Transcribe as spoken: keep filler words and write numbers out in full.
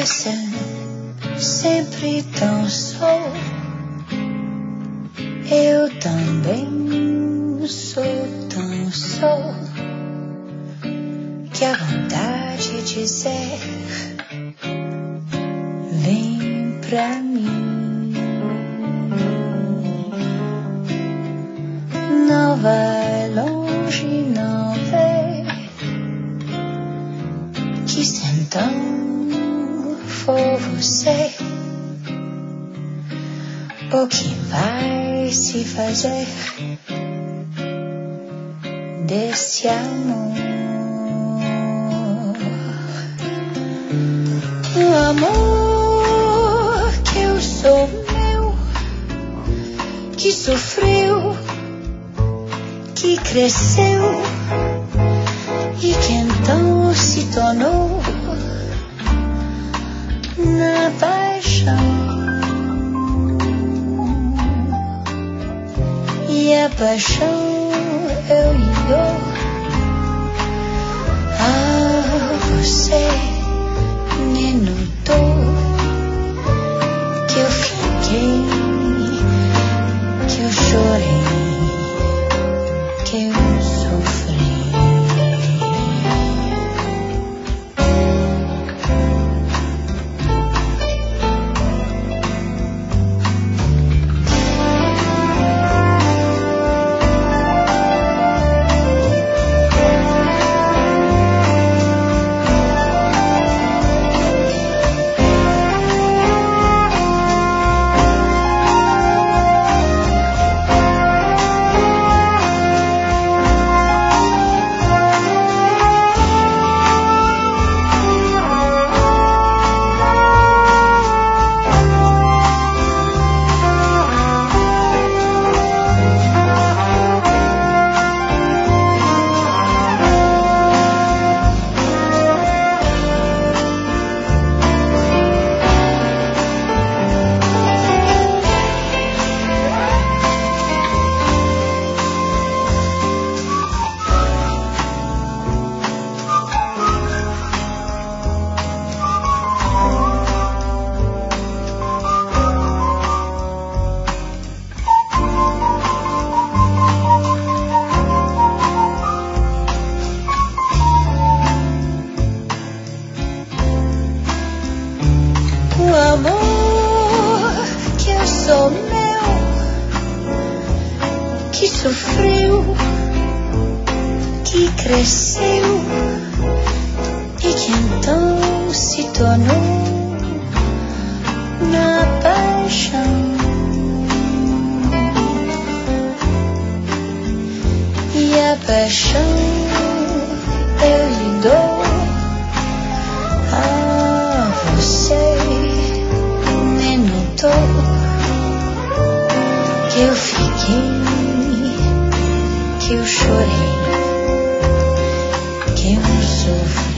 Essa sempre tão sou. Eu também sou tão sou. Que a vontade de dizer vem pra mim. Não vai longe, não vê que se então for você, o que vai se fazer desse amor? O amor que eu sou meu, que sofreu, que cresceu e que então se tornou na paixão. E a paixão eu lhe dou a você. Nem notou que eu fiquei, que eu chorei, que eu sofri. Que eu chorei, que eu sofri.